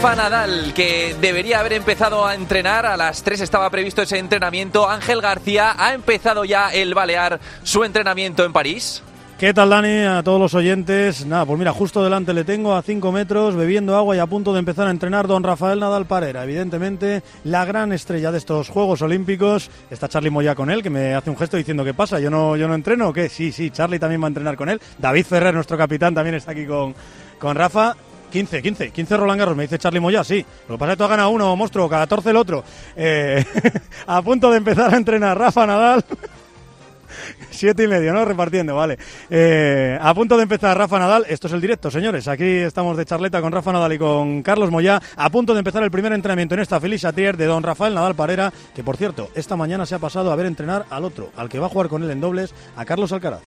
Rafa Nadal, que debería haber empezado a entrenar. A las 3 estaba previsto ese entrenamiento. Ángel García, ¿ha empezado ya el balear su entrenamiento en París? ¿Qué tal, Dani? A todos los oyentes. Nada, pues mira, justo delante le tengo a 5 metros, bebiendo agua y a punto de empezar a entrenar don Rafael Nadal Parera. Evidentemente, la gran estrella de estos Juegos Olímpicos. Está Charly Moya con él, que me hace un gesto diciendo, ¿qué pasa? ¿Yo no entreno o qué? Sí, Charly también va a entrenar con él. David Ferrer, nuestro capitán, también está aquí con Rafa. 15 Roland Garros, me dice Charly Moya, sí. Lo que pasa es que tú has ganado uno, monstruo, 14 el otro. A punto de empezar a entrenar Rafa Nadal. 7:30, ¿no? Repartiendo, vale. A punto de empezar Rafa Nadal. Esto es el directo, señores. Aquí estamos de charleta con Rafa Nadal y con Carlos Moyá. A punto de empezar el primer entrenamiento en esta Felicia Tier de don Rafael Nadal Parera, que por cierto, esta mañana se ha pasado a ver entrenar al otro, al que va a jugar con él en dobles, a Carlos Alcaraz.